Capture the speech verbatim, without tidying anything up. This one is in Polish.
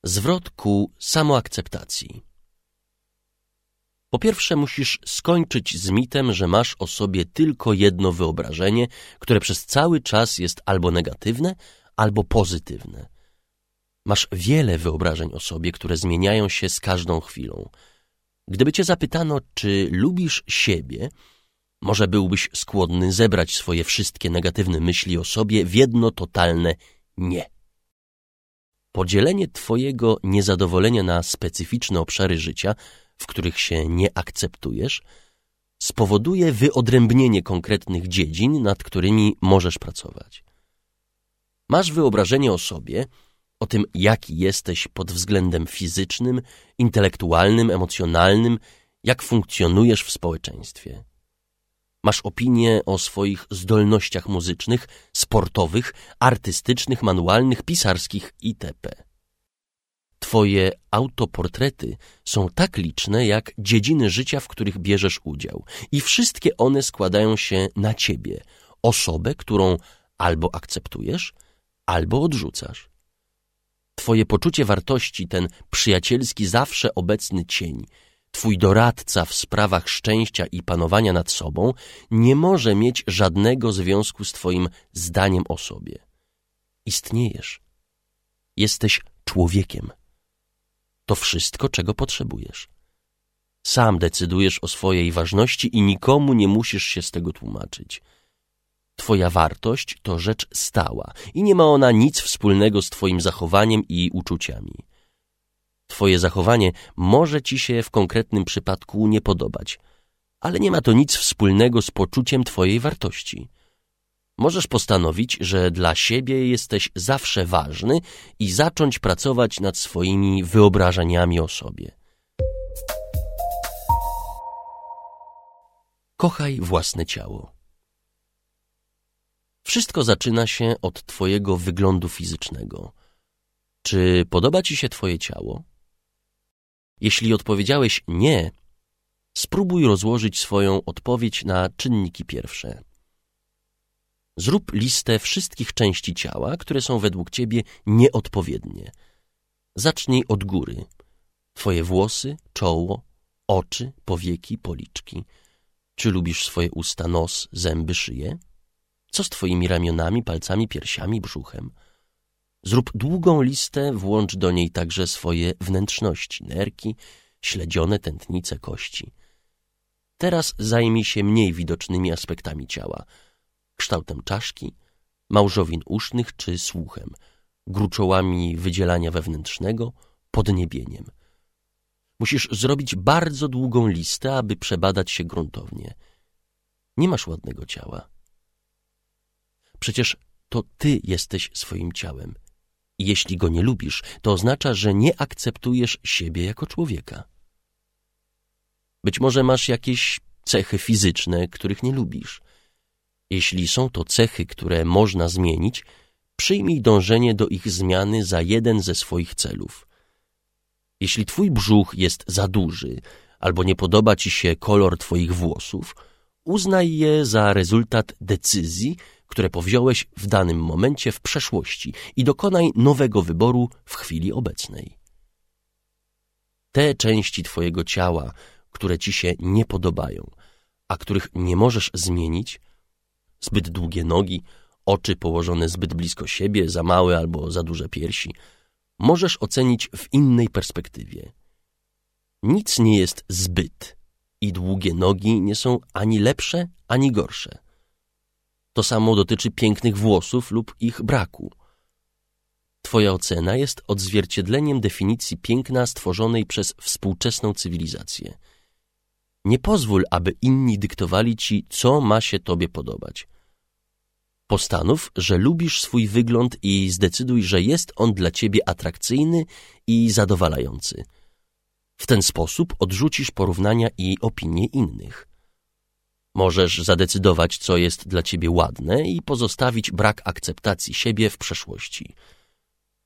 Zwrot ku samoakceptacji. Po pierwsze, musisz skończyć z mitem, że masz o sobie tylko jedno wyobrażenie, które przez cały czas jest albo negatywne, albo pozytywne. Masz wiele wyobrażeń o sobie, które zmieniają się z każdą chwilą. Gdyby cię zapytano, czy lubisz siebie, może byłbyś skłonny zebrać swoje wszystkie negatywne myśli o sobie w jedno totalne nie. Podzielenie twojego niezadowolenia na specyficzne obszary życia, w których się nie akceptujesz, spowoduje wyodrębnienie konkretnych dziedzin, nad którymi możesz pracować. Masz wyobrażenie o sobie, o tym, jaki jesteś pod względem fizycznym, intelektualnym, emocjonalnym, jak funkcjonujesz w społeczeństwie. Masz opinię o swoich zdolnościach muzycznych, sportowych, artystycznych, manualnych, pisarskich itp. Twoje autoportrety są tak liczne, jak dziedziny życia, w których bierzesz udział, i wszystkie one składają się na ciebie, osobę, którą albo akceptujesz, albo odrzucasz. Twoje poczucie wartości, ten przyjacielski, zawsze obecny cień, twój doradca w sprawach szczęścia i panowania nad sobą, nie może mieć żadnego związku z twoim zdaniem o sobie. Istniejesz. Jesteś człowiekiem. To wszystko, czego potrzebujesz. Sam decydujesz o swojej ważności i nikomu nie musisz się z tego tłumaczyć. Twoja wartość to rzecz stała i nie ma ona nic wspólnego z twoim zachowaniem i uczuciami. Twoje zachowanie może ci się w konkretnym przypadku nie podobać, ale nie ma to nic wspólnego z poczuciem twojej wartości. Możesz postanowić, że dla siebie jesteś zawsze ważny i zacząć pracować nad swoimi wyobrażeniami o sobie. Kochaj własne ciało. Wszystko zaczyna się od twojego wyglądu fizycznego. Czy podoba ci się twoje ciało? Jeśli odpowiedziałeś nie, spróbuj rozłożyć swoją odpowiedź na czynniki pierwsze. Zrób listę wszystkich części ciała, które są według ciebie nieodpowiednie. Zacznij od góry. Twoje włosy, czoło, oczy, powieki, policzki. Czy lubisz swoje usta, nos, zęby, szyję? Co z twoimi ramionami, palcami, piersiami, brzuchem? Zrób długą listę, włącz do niej także swoje wnętrzności, nerki, śledzione, tętnice, kości. Teraz zajmij się mniej widocznymi aspektami ciała, kształtem czaszki, małżowin usznych czy słuchem, gruczołami wydzielania wewnętrznego, podniebieniem. Musisz zrobić bardzo długą listę, aby przebadać się gruntownie. Nie masz ładnego ciała. Przecież to ty jesteś swoim ciałem. I jeśli go nie lubisz, to oznacza, że nie akceptujesz siebie jako człowieka. Być może masz jakieś cechy fizyczne, których nie lubisz. Jeśli są to cechy, które można zmienić, przyjmij dążenie do ich zmiany za jeden ze swoich celów. Jeśli twój brzuch jest za duży albo nie podoba ci się kolor twoich włosów, uznaj je za rezultat decyzji, które powziąłeś w danym momencie w przeszłości i dokonaj nowego wyboru w chwili obecnej. Te części twojego ciała, które ci się nie podobają, a których nie możesz zmienić, zbyt długie nogi, oczy położone zbyt blisko siebie, za małe albo za duże piersi, możesz ocenić w innej perspektywie. Nic nie jest zbyt i długie nogi nie są ani lepsze, ani gorsze. To samo dotyczy pięknych włosów lub ich braku. Twoja ocena jest odzwierciedleniem definicji piękna stworzonej przez współczesną cywilizację. Nie pozwól, aby inni dyktowali ci, co ma się tobie podobać. Postanów, że lubisz swój wygląd i zdecyduj, że jest on dla ciebie atrakcyjny i zadowalający. W ten sposób odrzucisz porównania i opinie innych. Możesz zadecydować, co jest dla ciebie ładne i pozostawić brak akceptacji siebie w przeszłości.